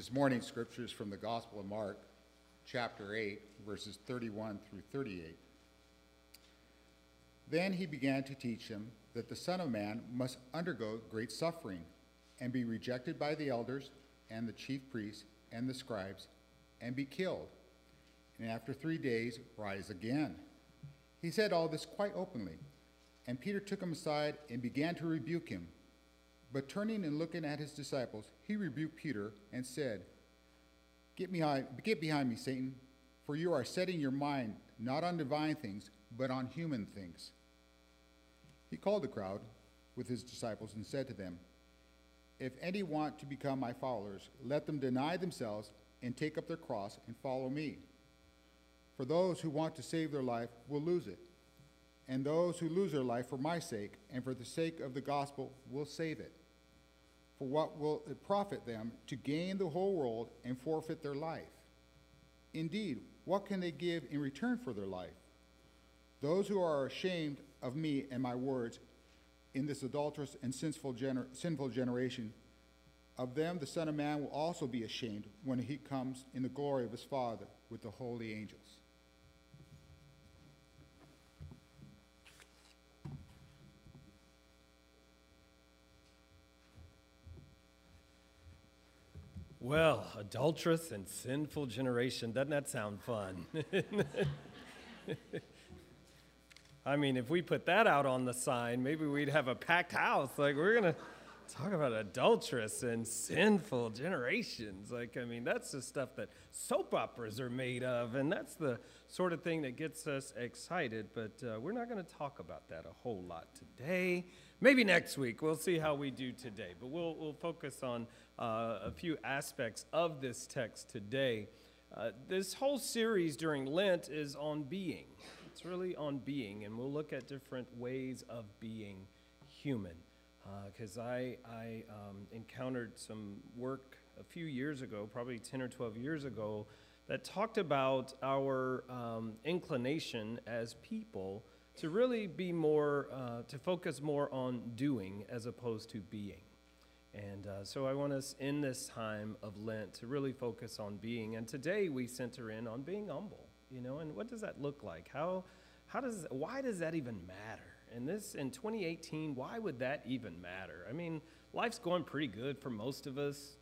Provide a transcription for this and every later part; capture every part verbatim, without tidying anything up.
This morning's scripture is from the Gospel of Mark, chapter eight, verses thirty-one through thirty-eight. Then he began to teach them that the Son of Man must undergo great suffering and be rejected by the elders and the chief priests and the scribes and be killed, and after three days rise again. He said all this quite openly, and Peter took him aside and began to rebuke him. But turning and looking at his disciples, he rebuked Peter and said, Get behind, get behind me, Satan, for you are setting your mind not on divine things, but on human things. He called the crowd with his disciples and said to them, If any want to become my followers, let them deny themselves and take up their cross and follow me. For those who want to save their life will lose it, and those who lose their life for my sake and for the sake of the gospel will save it. For what will it profit them to gain the whole world and forfeit their life? Indeed, what can they give in return for their life? Those who are ashamed of me and my words in this adulterous and sinful, gener sinful generation, of them the Son of Man will also be ashamed when he comes in the glory of his Father with the holy angels. Well, adulterous and sinful generation, doesn't that sound fun? I mean, if we put that out on the sign, maybe we'd have a packed house. Like, we're going to talk about adulterous and sinful generations. Like, I mean, that's the stuff that soap operas are made of, and that's the sort of thing that gets us excited. But uh, we're not going to talk about that a whole lot today. Maybe next week. We'll see how we do today. But we'll, we'll focus on uh, a few aspects of this text today. Uh, this whole series during Lent is on being. It's really on being, and we'll look at different ways of being human. Because uh, I, I um, encountered some work a few years ago, probably ten or twelve years ago, that talked about our um, inclination as people to really be more, uh, to focus more on doing as opposed to being. And uh, so I want us in this time of Lent to really focus on being. And today we center in on being humble, you know, and what does that look like? How, how does, why does that even matter? And this, in twenty eighteen, why would that even matter? I mean, life's going pretty good for most of us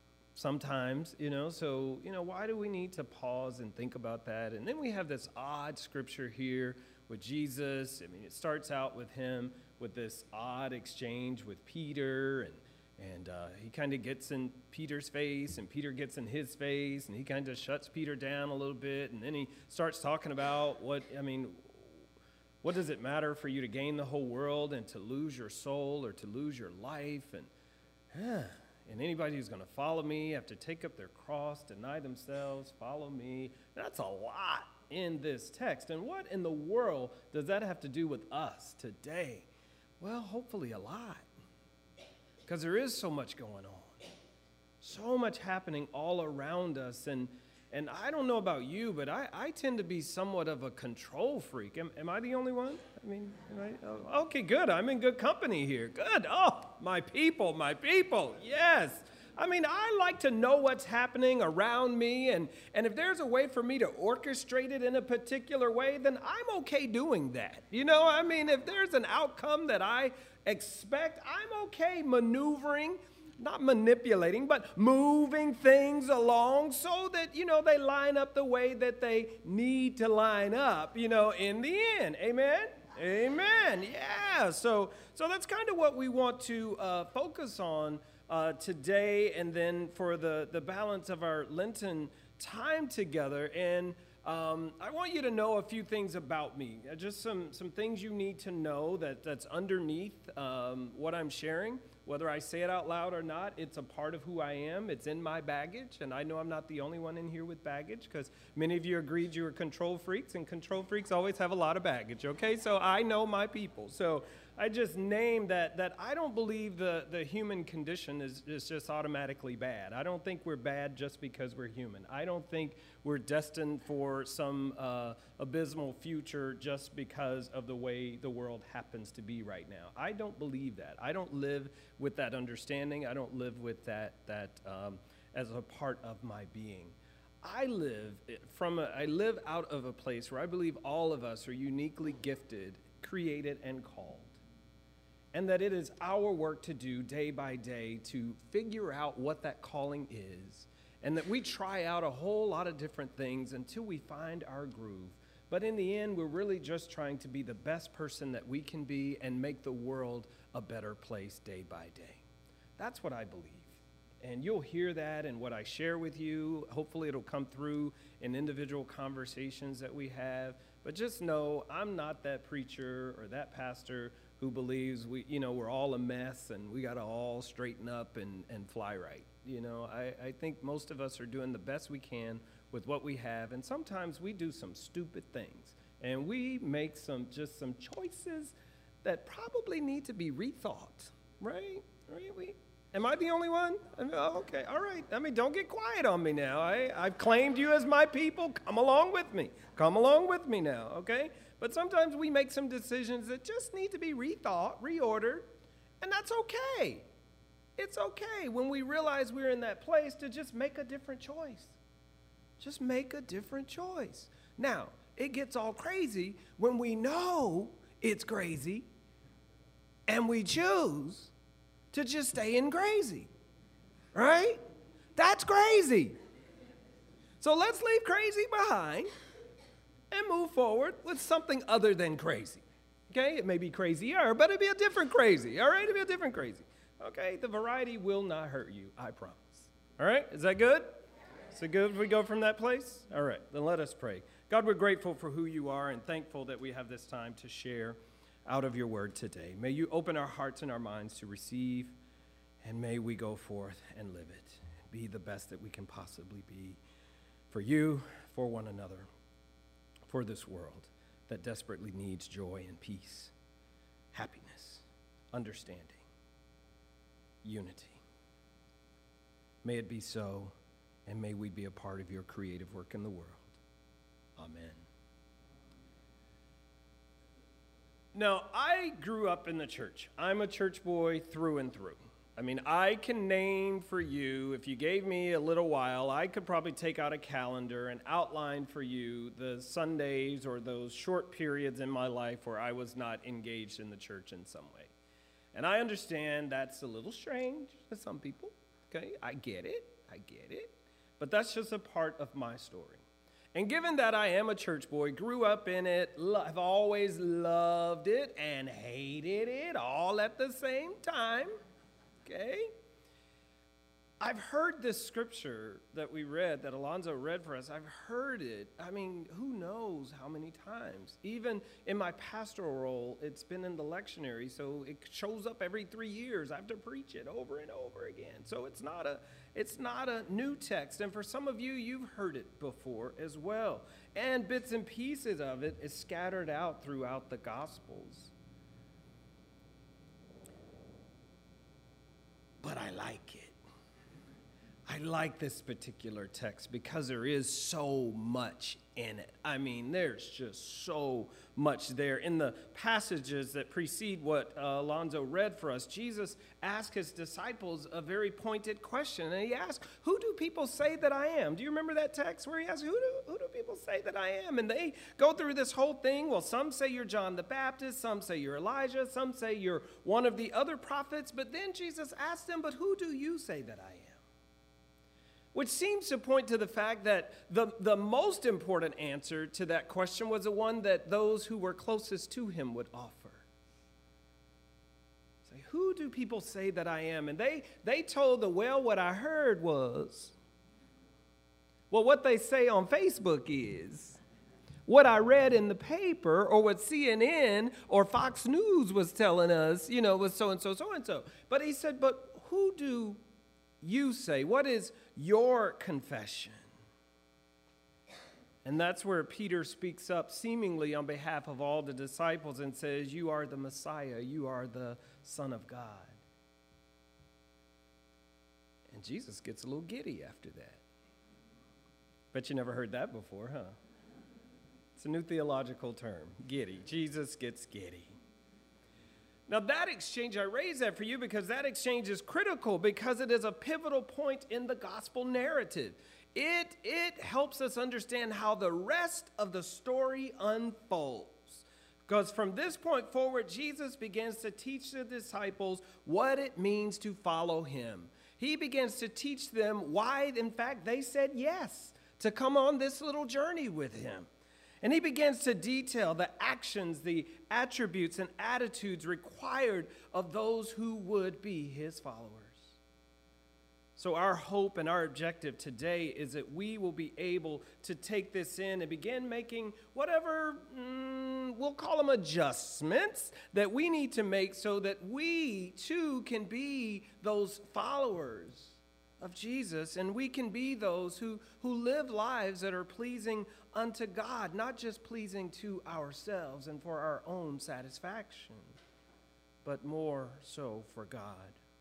sometimes, you know, so, you know, why do we need to pause and think about that? And then we have this odd scripture here with Jesus. I mean, it starts out with him with this odd exchange with Peter, and And uh, he kind of gets in Peter's face, and Peter gets in his face, and he kind of shuts Peter down a little bit, and then he starts talking about what, I mean, what does it matter for you to gain the whole world and to lose your soul or to lose your life? And, uh, and anybody who's going to follow me have to take up their cross, deny themselves, follow me. That's a lot in this text. And what in the world does that have to do with us today? Well, hopefully a lot. Because there is so much going on, so much happening all around us. And, and I don't know about you, but I, I tend to be somewhat of a control freak. Am, am I the only one? I mean, am I, oh, okay, good. I'm in good company here. Good. Oh, my people, my people. Yes. I mean, I like to know what's happening around me. And, and if there's a way for me to orchestrate it in a particular way, then I'm okay doing that. You know, I mean, if there's an outcome that I expect, I'm okay maneuvering, not manipulating, but moving things along so that, you know, they line up the way that they need to line up, you know, in the end. Amen? Amen. Yeah. So, so that's kind of what we want to uh, focus on uh, today, and then for the, the balance of our Lenten time together. And Um, I want you to know a few things about me, uh, just some, some things you need to know that, that's underneath um, what I'm sharing. Whether I say it out loud or not, it's a part of who I am. It's in my baggage, and I know I'm not the only one in here with baggage, because many of you agreed you were control freaks, and control freaks always have a lot of baggage, okay? So I know my people. So I just named that, that I don't believe the, the human condition is, is just automatically bad. I don't think we're bad just because we're human. I don't think we're destined for some uh, abysmal future just because of the way the world happens to be right now. I don't believe that. I don't live with that understanding. I don't live with that, that um, as a part of my being. I live from a, I live out of a place where I believe all of us are uniquely gifted, created, and called. And that it is our work to do day by day to figure out what that calling is. And that we try out a whole lot of different things until we find our groove. But in the end, we're really just trying to be the best person that we can be and make the world a better place day by day. That's what I believe. And you'll hear that in what I share with you. Hopefully it'll come through in individual conversations that we have. But just know I'm not that preacher or that pastor who believes we, you know, we're all a mess and we got to all straighten up and, and fly right. You know, I, I think most of us are doing the best we can with what we have. And sometimes we do some stupid things. And we make some just some choices that probably need to be rethought, right? Right? We, am I the only one? I mean, oh, okay, all right. I mean, don't get quiet on me now. I, I've claimed you as my people. Come along with me. Come along with me now, okay? But sometimes we make some decisions that just need to be rethought, reordered, and that's okay. It's okay when we realize we're in that place to just make a different choice. Just make a different choice. Now, it gets all crazy when we know it's crazy and we choose to just stay in crazy, right? That's crazy. So let's leave crazy behind and move forward with something other than crazy. Okay, it may be crazier, but it'll be a different crazy, all right? It'll be a different crazy. Okay, the variety will not hurt you, I promise. All right, is that good? Is it good if we go from that place? All right, then let us pray. God, we're grateful for who you are and thankful that we have this time to share out of your word today. May you open our hearts and our minds to receive, and may we go forth and live it, be the best that we can possibly be for you, for one another, for this world that desperately needs joy and peace, happiness, understanding, unity. May it be so, and may we be a part of your creative work in the world. Amen. Now, I grew up in the church. I'm a church boy through and through. I mean, I can name for you, if you gave me a little while, I could probably take out a calendar and outline for you the Sundays or those short periods in my life where I was not engaged in the church in some way. And I understand that's a little strange to some people, okay? I get it, I get it. But that's just a part of my story. And given that I am a church boy, grew up in it, I've always loved it and hated it all at the same time. Okay? I've heard this scripture that we read, that Alonzo read for us. I've heard it, I mean, who knows how many times. Even in my pastoral role, it's been in the lectionary, so it shows up every three years. I have to preach it over and over again. So it's not a, it's not a new text. And for some of you, you've heard it before as well. And bits and pieces of it is scattered out throughout the Gospels. But I like it. I like this particular text because there is so much in it. I mean, there's just so much there. In the passages that precede what uh, Alonzo read for us, Jesus asked his disciples a very pointed question. And he asked, who do people say that I am? Do you remember that text where he asked, who do, who do people say that I am? And they go through this whole thing. Well, some say you're John the Baptist. Some say you're Elijah. Some say you're one of the other prophets. But then Jesus asked them, but who do you say that I am? Which seems to point to the fact that the, the most important answer to that question was the one that those who were closest to him would offer. Say, who do people say that I am? And they, they told the, well, what I heard was, well, what they say on Facebook is, what I read in the paper, or what C N N or Fox News was telling us, you know, was so-and-so, so-and-so. But he said, but who do you say? What is your confession? And that's where Peter speaks up seemingly on behalf of all the disciples and says, you are the Messiah, you are the Son of God. And Jesus gets a little giddy after that. Bet you never heard that before, huh? It's a new theological term, giddy. Jesus gets giddy. Now that exchange, I raise that for you because that exchange is critical because it is a pivotal point in the gospel narrative. It, it helps us understand how the rest of the story unfolds. Because from this point forward, Jesus begins to teach the disciples what it means to follow him. He begins to teach them why, in fact, they said yes to come on this little journey with him. And he begins to detail the actions, the attributes, and attitudes required of those who would be his followers. So our hope and our objective today is that we will be able to take this in and begin making whatever, mm, we'll call them adjustments, that we need to make so that we too can be those followers of Jesus, and we can be those who, who live lives that are pleasing unto God, not just pleasing to ourselves and for our own satisfaction, but more so for God.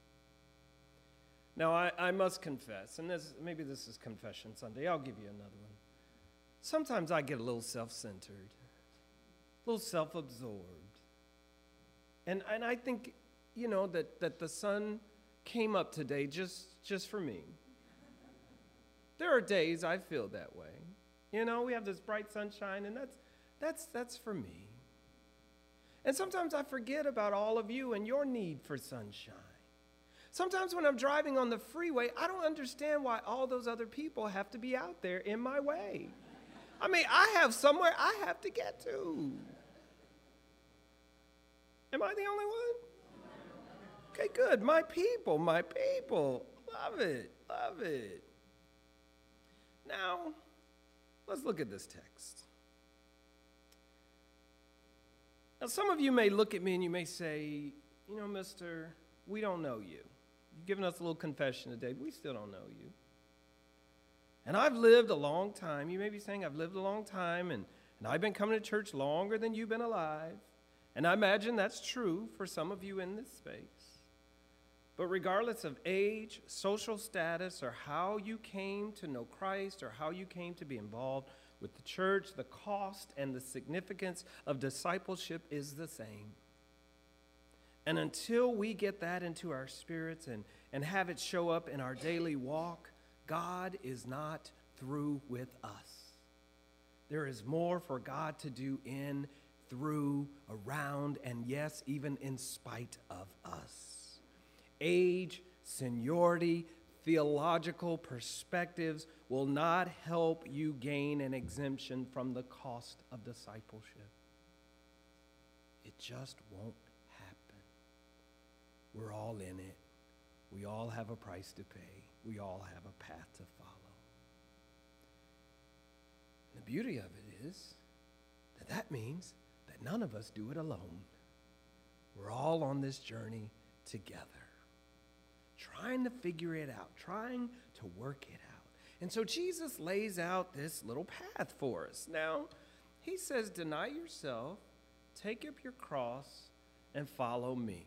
Now, I, I must confess, and this, maybe this is Confession Sunday. I'll give you another one. Sometimes I get a little self-centered, a little self-absorbed. And, and I think, you know, that, that the sun came up today just, just for me. There are days I feel that way. You know, we have this bright sunshine, and that's, that's, that's for me. And sometimes I forget about all of you and your need for sunshine. Sometimes when I'm driving on the freeway, I don't understand why all those other people have to be out there in my way. I mean, I have somewhere I have to get to. Am I the only one? Okay, good. My people, my people. Love it, love it. Now, let's look at this text. Now, some of you may look at me and you may say, you know, mister, we don't know you. You've given us a little confession today, but we still don't know you. And I've lived a long time. You may be saying, I've lived a long time, and, and I've been coming to church longer than you've been alive. And I imagine that's true for some of you in this space. But regardless of age, social status, or how you came to know Christ, or how you came to be involved with the church, the cost and the significance of discipleship is the same. And until we get that into our spirits and, and have it show up in our daily walk, God is not through with us. There is more for God to do in, through, around, and yes, even in spite of us. Age, seniority, theological perspectives will not help you gain an exemption from the cost of discipleship. It just won't. We're all in it. We all have a price to pay. We all have a path to follow. The beauty of it is that that means that none of us do it alone. We're all on this journey together, trying to figure it out, trying to work it out. And so Jesus lays out this little path for us. Now, he says, deny yourself, take up your cross, and follow me.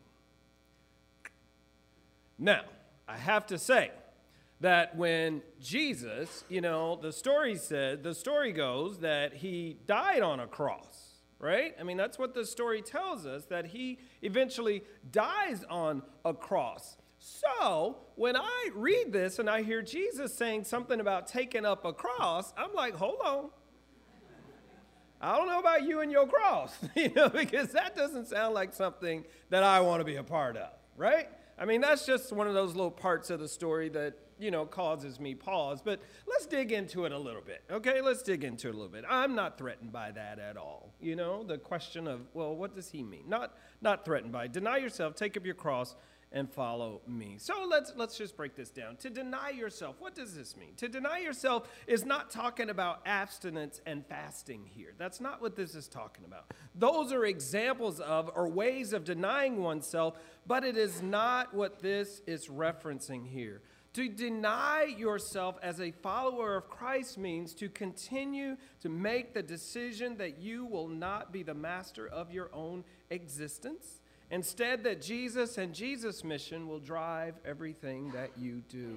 Now, I have to say that when Jesus, you know, the story said, the story goes that he died on a cross, right? I mean, that's what the story tells us, that he eventually dies on a cross. So when I read this and I hear Jesus saying something about taking up a cross, I'm like, hold on. I don't know about you and your cross, you know, because that doesn't sound like something that I want to be a part of, right? I mean, that's just one of those little parts of the story that, you know, causes me pause. But let's dig into it a little bit, okay? Let's dig into it a little bit. I'm not threatened by that at all. You know, the question of, well, what does he mean? Not, not threatened by it. Deny yourself, take up your cross, and follow me. So let's let's just break this down. To deny yourself, what does this mean? To deny yourself is not talking about abstinence and fasting here. That's not what this is talking about. Those are examples of or ways of denying oneself, but it is not what this is referencing here. To deny yourself as a follower of Christ means to continue to make the decision that you will not be the master of your own existence. Instead, that Jesus and Jesus' mission will drive everything that you do.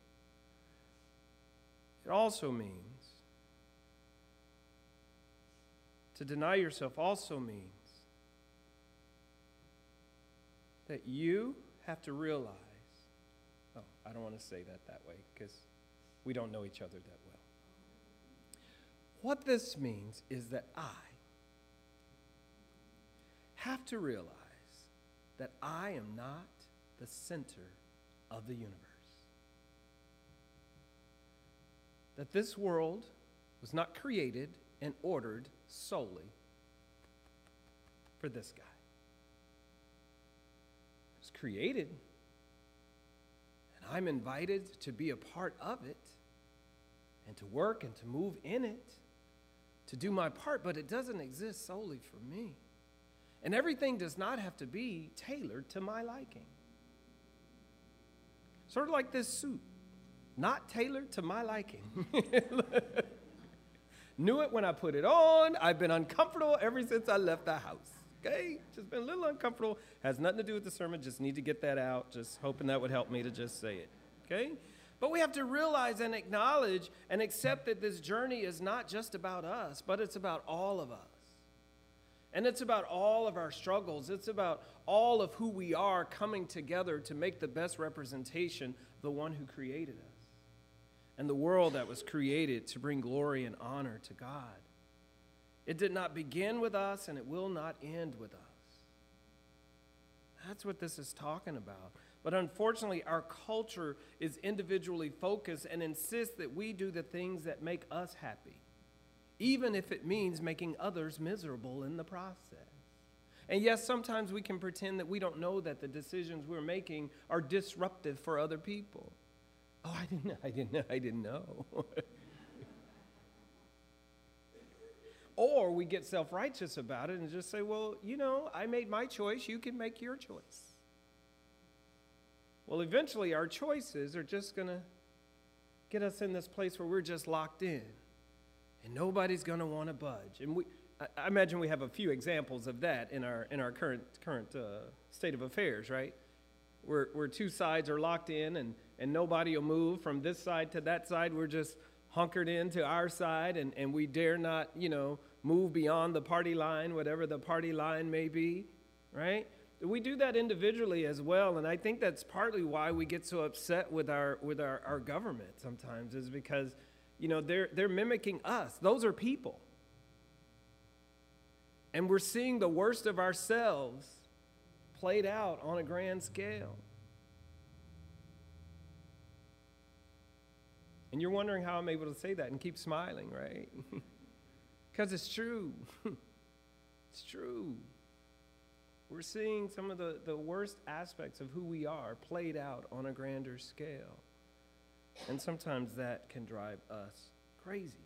It also means, to deny yourself also means that you have to realize, oh, I don't want to say that that way because we don't know each other that well. What this means is that I have to realize that I am not the center of the universe. That this world was not created and ordered solely for this guy. It was created, and I'm invited to be a part of it, and to work and to move in it, to do my part, but it doesn't exist solely for me. And everything does not have to be tailored to my liking. Sort of like this suit, not tailored to my liking. Knew it when I put it on. I've been uncomfortable ever since I left the house. Okay? Just been a little uncomfortable. Has nothing to do with the sermon. Just need to get that out. Just hoping that would help me to just say it. Okay? But we have to realize and acknowledge and accept that this journey is not just about us, but it's about all of us. And it's about all of our struggles. It's about all of who we are coming together to make the best representation of the one who created us and the world that was created to bring glory and honor to God. It did not begin with us, and it will not end with us. That's what this is talking about. But unfortunately, our culture is individually focused and insists that we do the things that make us happy, even if it means making others miserable in the process. And yes, sometimes we can pretend that we don't know that the decisions we're making are disruptive for other people. Oh, I didn't know, I didn't know, I didn't know. Or we get self-righteous about it and just say, well, you know, I made my choice, you can make your choice. Well, eventually our choices are just going to get us in this place where we're just locked in. And nobody's going to want to budge. And we, I, I imagine we have a few examples of that in our in our current current uh, state of affairs, right? Where where two sides are locked in, and and nobody will move from this side to that side. We're just hunkered into our side, and and we dare not, you know, move beyond the party line, whatever the party line may be, right? We do that individually as well, and I think that's partly why we get so upset with our with our, our government sometimes, is because, you know, they're they're mimicking us. Those are people. And we're seeing the worst of ourselves played out on a grand scale. And you're wondering how I'm able to say that and keep smiling, right? Because it's true. It's true. We're seeing some of the, the worst aspects of who we are played out on a grander scale. And sometimes that can drive us crazy.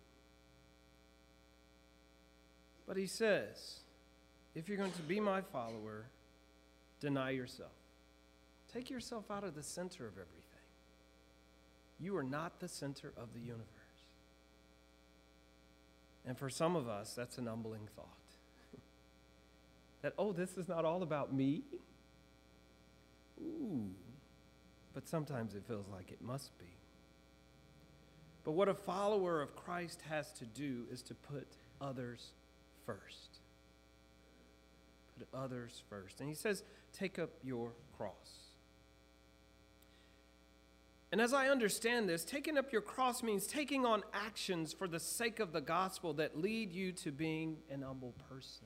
But he says, if you're going to be my follower, deny yourself. Take yourself out of the center of everything. You are not the center of the universe. And for some of us, that's an humbling thought. That, oh, this is not all about me? Ooh. But sometimes it feels like it must be. But what a follower of Christ has to do is to put others first. Put others first. And he says, take up your cross. And as I understand this, taking up your cross means taking on actions for the sake of the gospel that lead you to being an humble person.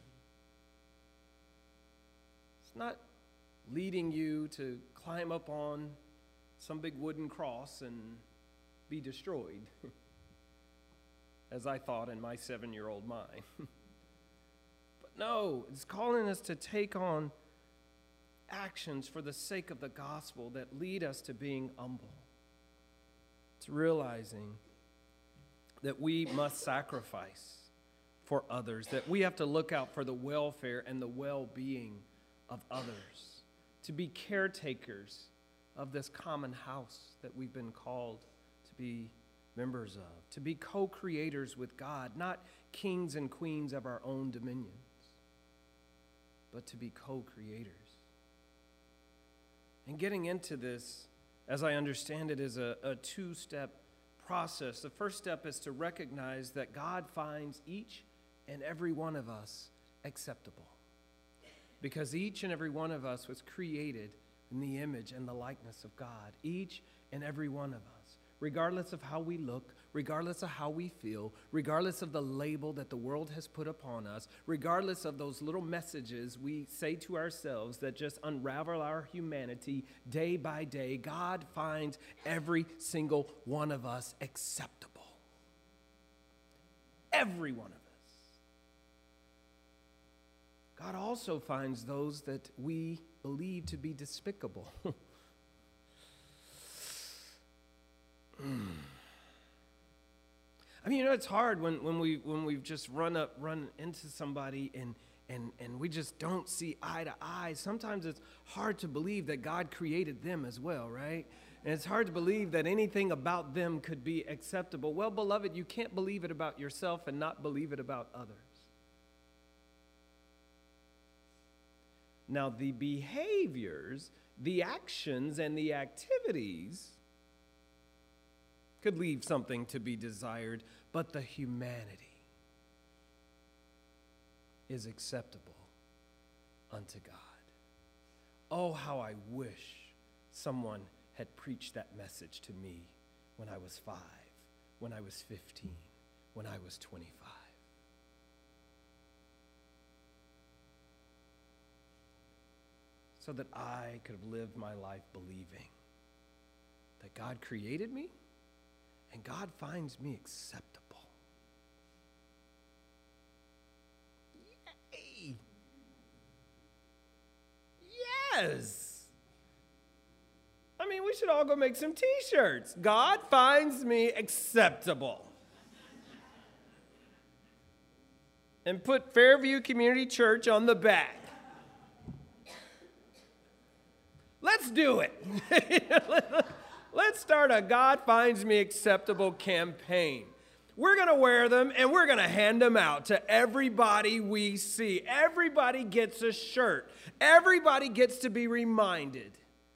It's not leading you to climb up on some big wooden cross and be destroyed, as I thought in my seven-year-old mind. But no, it's calling us to take on actions for the sake of the gospel that lead us to being humble. It's realizing that we must sacrifice for others, that we have to look out for the welfare and the well-being of others, to be caretakers of this common house that we've been called to be members of, to be co-creators with God, not kings and queens of our own dominions, but to be co-creators. And getting into this, as I understand it, is a, a two-step process. The first step is to recognize that God finds each and every one of us acceptable. because each and every one of us was created in the image and the likeness of God. Each and every one of us, regardless of how we look, regardless of how we feel, regardless of the label that the world has put upon us, regardless of those little messages we say to ourselves that just unravel our humanity day by day, God finds every single one of us acceptable. Every one of us. God also finds those that we believe to be despicable. I mean, you know, it's hard when, when we when we've just run up, run into somebody and and and we just don't see eye to eye. Sometimes it's hard to believe that God created them as well, right? And it's hard to believe that anything about them could be acceptable. Well, beloved, you can't believe it about yourself and not believe it about others. Now, the behaviors, the actions, and the activities could leave something to be desired, but the humanity is acceptable unto God. Oh, how I wish someone had preached that message to me when I was five, when I was fifteen, when I was twenty-five. So that I could have lived my life believing that God created me and God finds me acceptable. Yay! Yes! I mean, we should all go make some t-shirts. God finds me acceptable. And put Fairview Community Church on the back. Let's do it. Let's start a God Finds Me Acceptable campaign. We're going to wear them and we're going to hand them out to everybody we see. Everybody gets a shirt. Everybody gets to be reminded.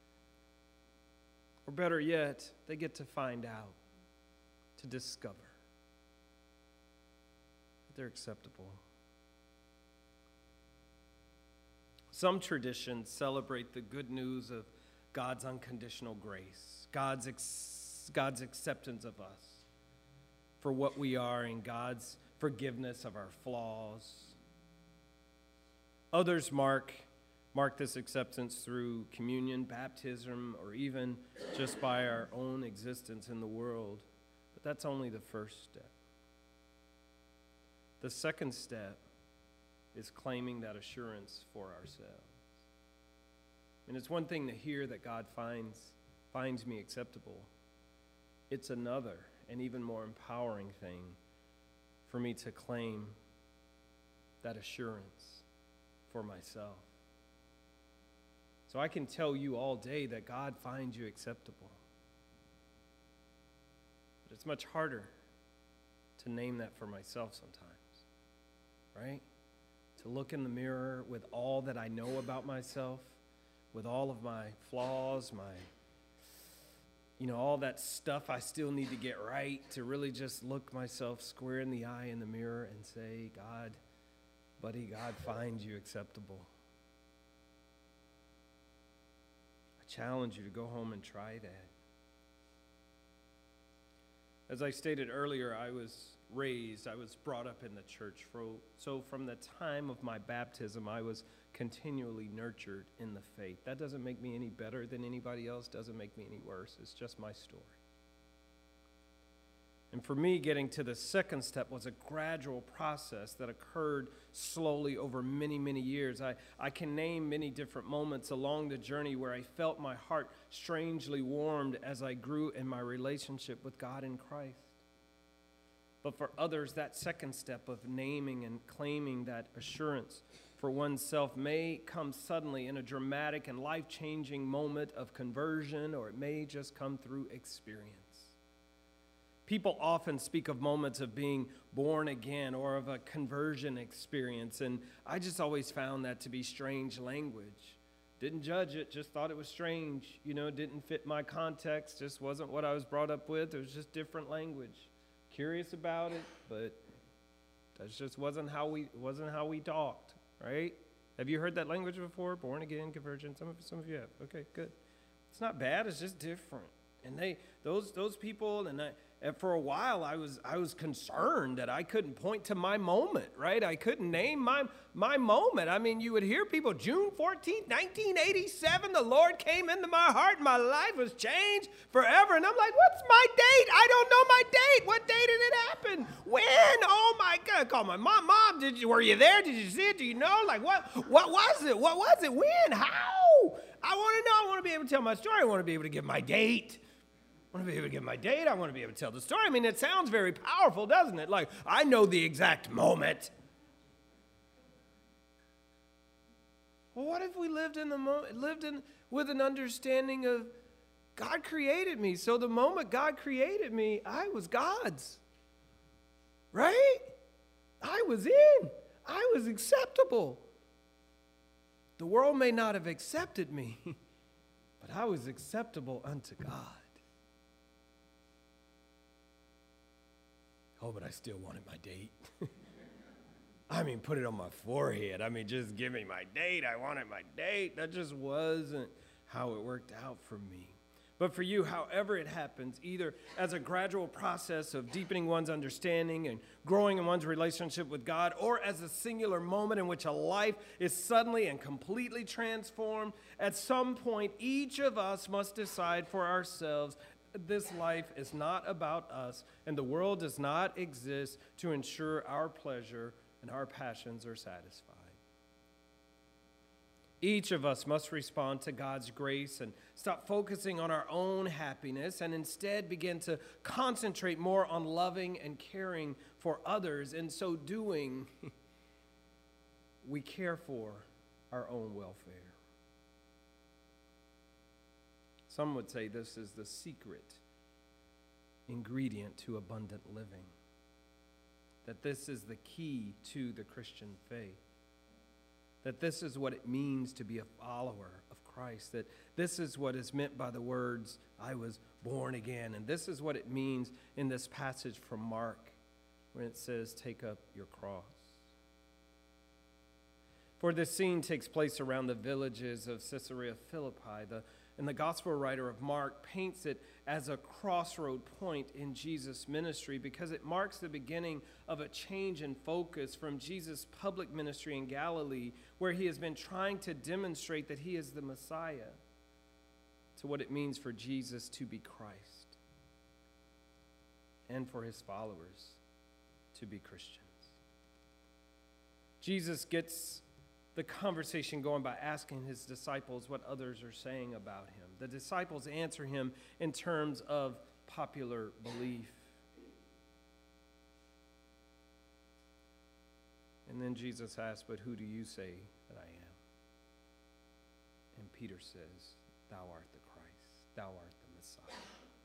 Or better yet, they get to find out, to discover that they're acceptable. Some traditions celebrate the good news of God's unconditional grace, God's, ex- God's acceptance of us for what we are, and God's forgiveness of our flaws. Others mark, mark this acceptance through communion, baptism, or even just by our own existence in the world. But that's only the first step. The second step is claiming that assurance for ourselves. And it's one thing to hear that God finds, finds me acceptable. It's another and even more empowering thing for me to claim that assurance for myself. So I can tell you all day that God finds you acceptable. But it's much harder to name that for myself sometimes, right? To look in the mirror with all that I know about myself, with all of my flaws, my, you know, all that stuff I still need to get right, to really just look myself square in the eye in the mirror and say, God, buddy, God finds you acceptable. I challenge you to go home and try that. As I stated earlier, I was raised, I was brought up in the church. So from the time of my baptism, I was continually nurtured in the faith. That doesn't make me any better than anybody else, doesn't make me any worse. It's just my story. And for me, getting to the second step was a gradual process that occurred slowly over many, many years. I, I can name many different moments along the journey where I felt my heart strangely warmed as I grew in my relationship with God in Christ. But for others, that second step of naming and claiming that assurance for oneself may come suddenly in a dramatic and life-changing moment of conversion, or it may just come through experience. People often speak of moments of being born again or of a conversion experience, and I just always found that to be strange language. Didn't judge it, just thought it was strange. You know, didn't fit my context, just wasn't what I was brought up with. It was just different language. Curious about it, but that just wasn't how we wasn't how we talked, right? Have you heard that language before? Born again, conversion. Some of some of you have. Okay, good. It's not bad. It's just different. And they those those people and I. And for a while, I was I was concerned that I couldn't point to my moment, right? I couldn't name my my moment. I mean, you would hear people, June fourteenth, nineteen eighty-seven, the Lord came into my heart, and my life was changed forever. And I'm like, what's my date? I don't know my date. What day did it happen? When? Oh my God! I called my mom. Mom, did you were you there? Did you see it? Do you know? Like what? What was it? What was it? When? How? I want to know. I want to be able to tell my story. I want to be able to give my date. I want to be able to give my date. I want to be able to tell the story. I mean, it sounds very powerful, doesn't it? Like, I know the exact moment. Well, what if we lived in the moment, lived in with an understanding of God created me. So the moment God created me, I was God's. Right? I was in. I was acceptable. The world may not have accepted me, but I was acceptable unto God. Oh, but I still wanted my date. I mean, put it on my forehead. I mean, just give me my date. I wanted my date. That just wasn't how it worked out for me. But for you, however it happens, either as a gradual process of deepening one's understanding and growing in one's relationship with God, or as a singular moment in which a life is suddenly and completely transformed, at some point, each of us must decide for ourselves, this life is not about us, and the world does not exist to ensure our pleasure and our passions are satisfied. Each of us must respond to God's grace and stop focusing on our own happiness and instead begin to concentrate more on loving and caring for others. In so doing, we care for our own welfare. Some would say this is the secret ingredient to abundant living, that this is the key to the Christian faith, that this is what it means to be a follower of Christ, that this is what is meant by the words, I was born again, and this is what it means in this passage from Mark when it says, take up your cross. For this scene takes place around the villages of Caesarea Philippi. The And the gospel writer of Mark paints it as a crossroad point in Jesus' ministry because it marks the beginning of a change in focus from Jesus' public ministry in Galilee, where he has been trying to demonstrate that he is the Messiah, to what it means for Jesus to be Christ and for his followers to be Christians. Jesus gets the conversation going by asking his disciples what others are saying about him. The disciples answer him in terms of popular belief. And then Jesus asks, but who do you say that I am? And Peter says, thou art the Christ, thou art the Messiah.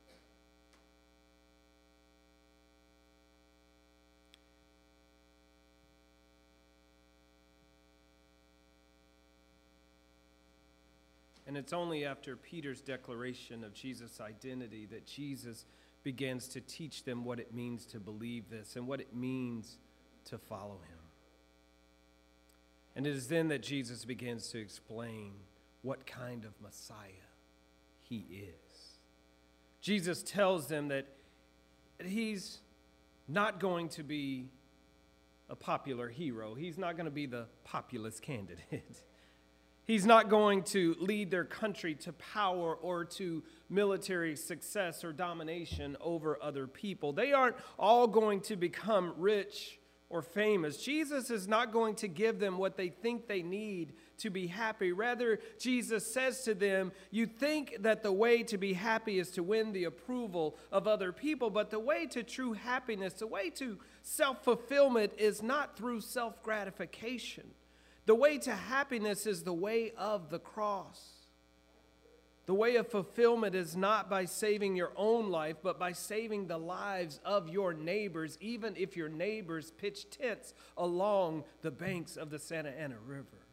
And it's only after Peter's declaration of Jesus' identity that Jesus begins to teach them what it means to believe this and what it means to follow him. And it is then that Jesus begins to explain what kind of Messiah he is. Jesus tells them that he's not going to be a popular hero. He's not going to be the populist candidate. He's not going to lead their country to power or to military success or domination over other people. They aren't all going to become rich or famous. Jesus is not going to give them what they think they need to be happy. Rather, Jesus says to them, you think that the way to be happy is to win the approval of other people, but the way to true happiness, the way to self-fulfillment is not through self-gratification. The way to happiness is the way of the cross. The way of fulfillment is not by saving your own life, but by saving the lives of your neighbors, even if your neighbors pitch tents along the banks of the Santa Ana River.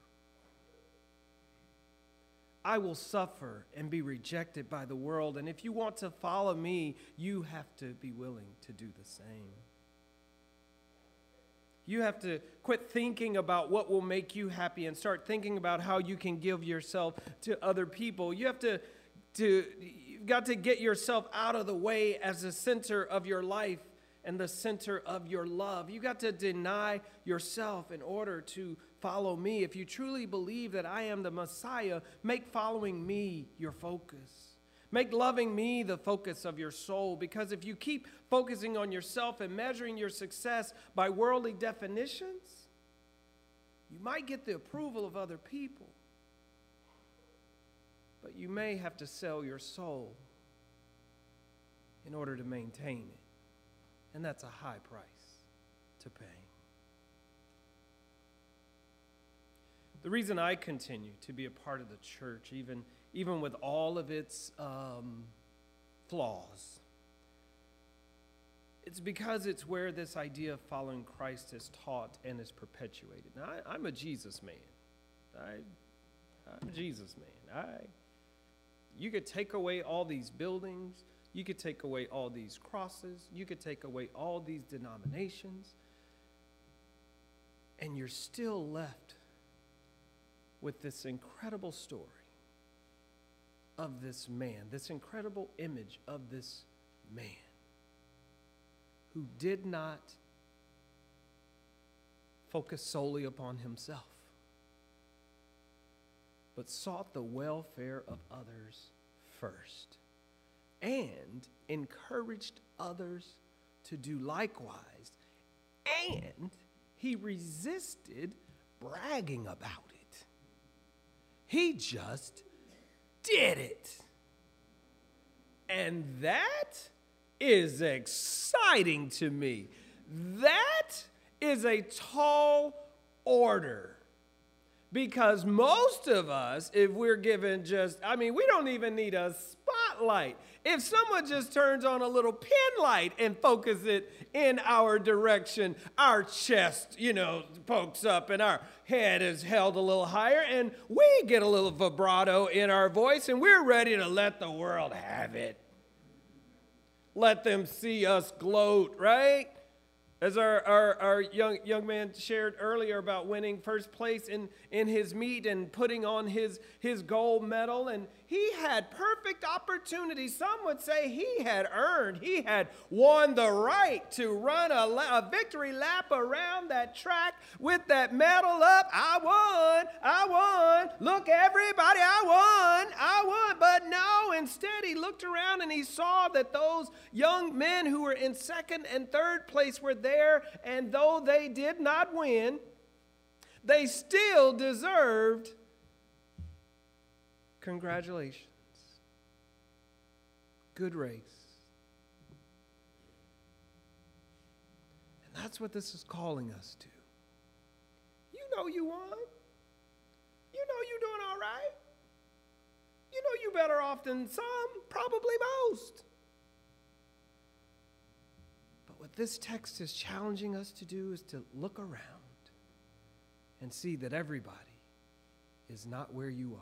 I will suffer and be rejected by the world, and if you want to follow me, you have to be willing to do the same. You have to quit thinking about what will make you happy and start thinking about how you can give yourself to other people. You have to, to you've got to get yourself out of the way as the center of your life and the center of your love. You got to deny yourself in order to follow me. If you truly believe that I am the Messiah, make following me your focus. Make loving me the focus of your soul, because if you keep focusing on yourself and measuring your success by worldly definitions, you might get the approval of other people, but you may have to sell your soul in order to maintain it. And that's a high price to pay. The reason I continue to be a part of the church, even, even with all of its um, flaws, it's because it's where this idea of following Christ is taught and is perpetuated. Now, I, I'm a Jesus man. I, I'm a Jesus man. I, you could take away all these buildings. You could take away all these crosses. You could take away all these denominations. And you're still left with this incredible story of this man, this incredible image of this man who did not focus solely upon himself, but sought the welfare of others first, and encouraged others to do likewise, and he resisted bragging about it. He just did it. And that is exciting to me. That is a tall order. Because most of us, if we're given just, I mean, we don't even need a spotlight. If someone just turns on a little pin light and focuses it in our direction, our chest, you know, pokes up and our head is held a little higher and we get a little vibrato in our voice and we're ready to let the world have it. Let them see us gloat, right? As our, our, our young, young man shared earlier about winning first place in, in his meet and putting on his, his gold medal. And he had perfect opportunity. Some would say he had earned, he had won the right to run a, a victory lap around that track with that medal up. I won, I won. Look, everybody, I won, I won. But no, instead he looked around and he saw that those young men who were in second and third place were there. There, and though they did not win, they still deserved congratulations. Good race. And that's what this is calling us to. You know you won. You know you're doing all right. You know you're better off than some, probably most. What this text is challenging us to do is to look around and see that everybody is not where you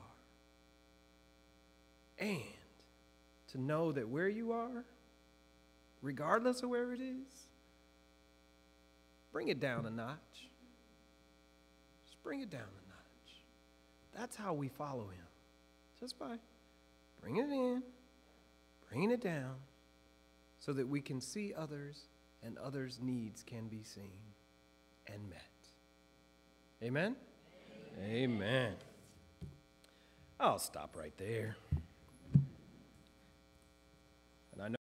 are. And to know that where you are, regardless of where it is, bring it down a notch. Just bring it down a notch. That's how we follow him. Just by bringing it in, bringing it down, so that we can see others and others' needs can be seen and met. Amen? Amen. Amen. I'll stop right there.